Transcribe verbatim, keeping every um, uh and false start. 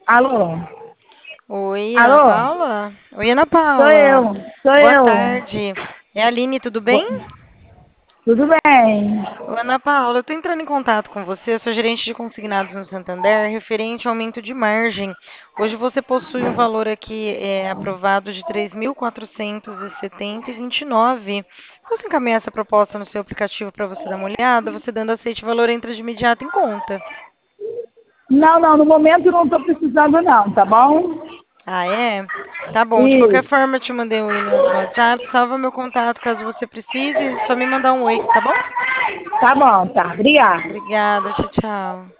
Alô? Oi, Ana Alô? Paula? Oi, Ana Sou Paula. eu, sou Boa eu. tarde. É a Aline, tudo bem? Bo- Tudo bem? Ô, Ana Paula, eu estou entrando em contato com você, eu sou gerente de consignados no Santander, referente ao aumento de margem. Hoje você possui um valor aqui é, aprovado de três mil quatrocentos e setenta e vinte e nove. Posso encaminhar essa proposta no seu aplicativo para você dar uma olhada? Você dando aceite, o valor entra de imediato em conta. Não, não, no momento não estou precisando não, tá bom? Ah, é? Tá bom. De qualquer Isso. forma, eu te mandei um oi no, no WhatsApp. Salva meu contato caso você precise. Só me mandar um oi, tá bom? Tá bom, tá. Obrigada. Obrigada. Tchau, tchau.